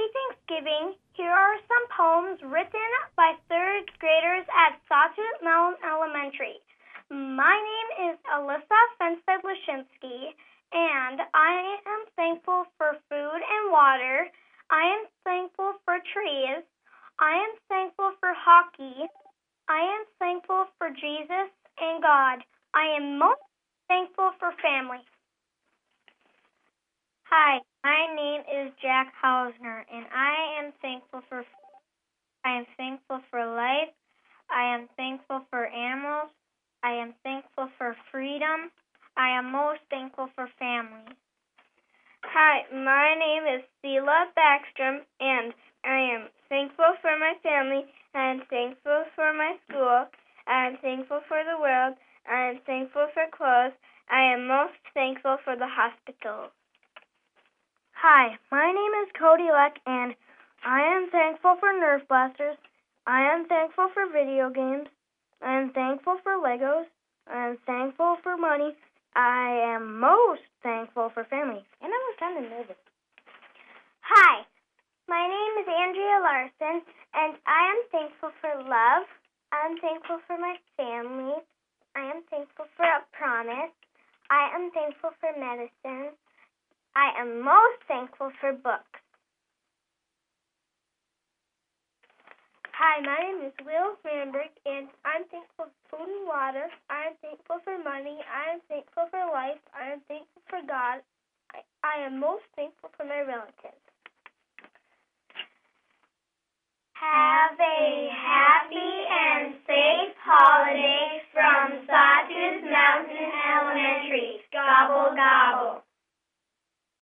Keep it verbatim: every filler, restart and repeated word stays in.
Happy Thanksgiving. Here are some poems written by third graders at Sawtooth Mountain Elementary. My name is Alyssa Fenstead-Lashinsky, and I am thankful for food and water. I am thankful for trees. I am thankful for hockey. I am thankful for Jesus and God. I am most thankful for family. Hi, my name is Jack Hausner, and I am thankful for I am thankful for life. I am thankful for animals. I am thankful for freedom. I am most thankful for family. Hi, my name is Selah Backstrom, and I am thankful for my family. I am thankful for my school. I am thankful for the world. I am thankful for clothes. I am most thankful for the hospital. Hi, my name is Cody Leck, and I am thankful for Nerf blasters. I am thankful for video games. I am thankful for Legos. I am thankful for money. I am most thankful for family. And I was kind of nervous. Hi, my name is Andrea Larson, and I am thankful for love. I am thankful for my family. I am thankful for a promise. I am thankful for medicine. I am most thankful for books. Hi, my name is Will Randberg, and I'm thankful for food and water. I am thankful for money. I am thankful for life. I am thankful for God. I, I am most thankful for my relatives. Have a happy and safe holiday from Sawtooth Mountain Elementary. Gobble, gobble.